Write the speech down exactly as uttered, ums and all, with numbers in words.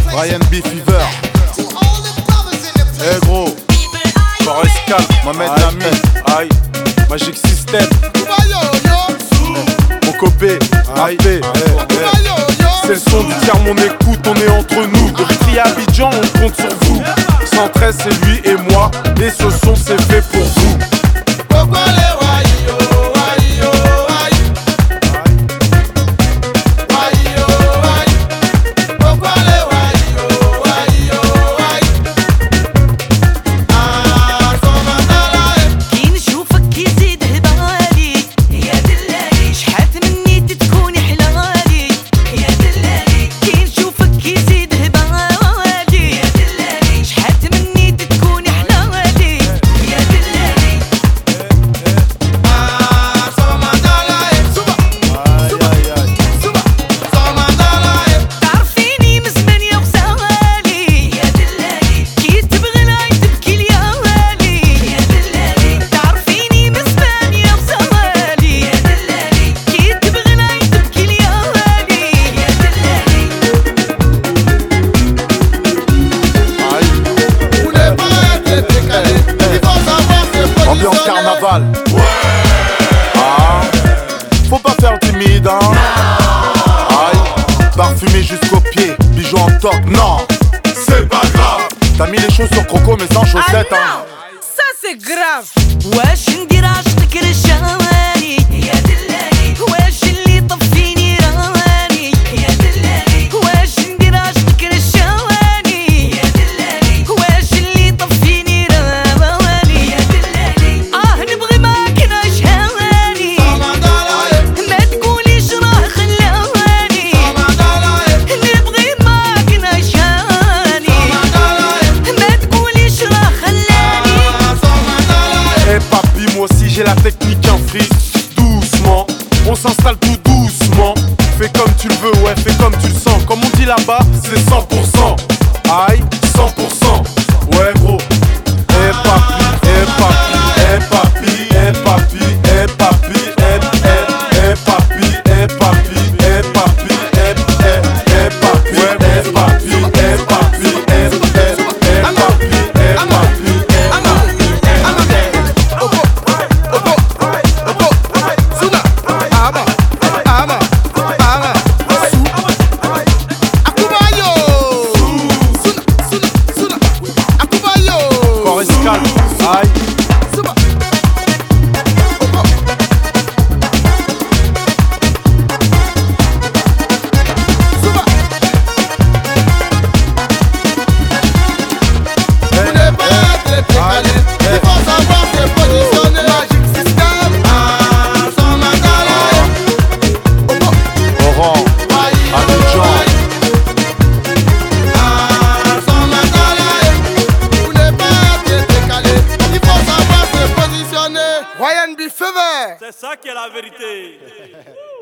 Ryan B Fever. Eh gros, Forest Calm, Mohamed Lamy, aïe, Magic System, mon copé, aïe, c'est le son du tiers, mon écoute, on est entre nous. Depuis à Abidjan, on compte sur vous. cent treize, c'est lui et moi, et ce son c'est fait pour vous. Ambiance carnaval. Ouais. Ah, faut pas faire timide, hein. Aïe, parfumé jusqu'aux pieds, bijoux en top, non, c'est pas grave. T'as mis les choses sur croco mais sans chaussettes, hein. Ça c'est grave. واش ندير عشقك رشاني يا دلالي واش اللي طفيني راني يا دلالي واش ندير عشقك رشاني يا دلالي واش اللي طفيني راني يا دلالي اه نبغي معاك نعيش هواني ما تقوليش راه خلاني نبغي معاك نعيش هواني ما تقوليش راه خلاني. Eh papi, moi aussi j'ai la technique en freeze. Doucement, on s'installe tout doucement. Fais comme tu le veux, ouais, fais comme tu le sens. Comme on dit là-bas, c'est cent pour cent. Aïe, cent pour cent. Ouais gros. Eh papi, eh papi, eh papi, eh papi, eh papi, eh eh eh papi, eh papi, eh papi, eh eh eh papi, ouais, eh papi, eh papi, eh eh eh papi, eh papi. Forest Calm, aïe. Oran, Abidjan. Ryan B Fever. C'est ça qui est la vérité.